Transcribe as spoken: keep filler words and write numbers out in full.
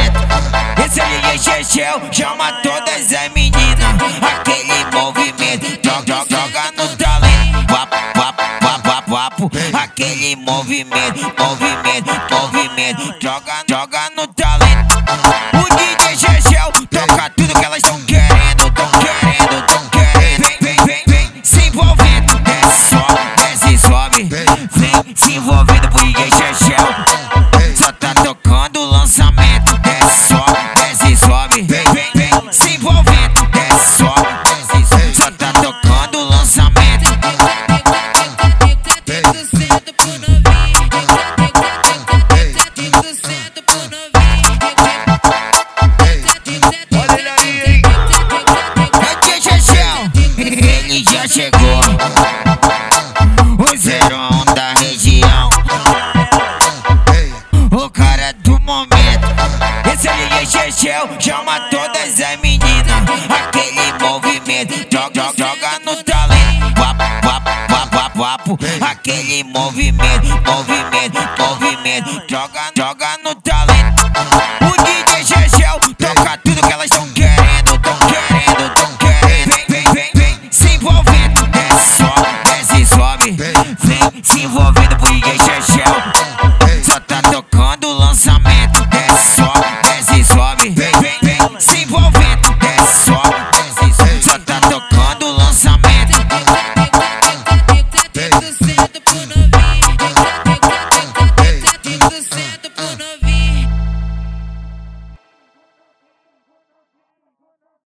momento. Esse ali é Chechel, chama todas as meninas. Aquele movimento, joga, joga, joga no talento. Vapo, vapo, vapo, vapo, vapo. Aquele movimento, movimento, movimento, joga, joga no talento. O D J Chechel toca tudo que elas tão querendo, tão querendo, tão querendo. Vem, vem, vem, vem, se envolvendo. Desce, sobe, desce e sobe. Vem, se envolvendo pro D J Chechel. Só tá tocando o lançamento. Desce, sobe, desce e sobe. Vem, vem, vem, se envolvendo. Desce, sobe, desce e sobe. Só tá tocando o lançamento. Ele já chegou, o zero um da região, o cara do momento. Esse ali é Chechel, chama todas as meninas. Aquele movimento, joga, joga, joga no talento. Vapo, vapo, vapo, vapo, vapo. Aquele movimento, movimento, movimento, joga, joga no talento.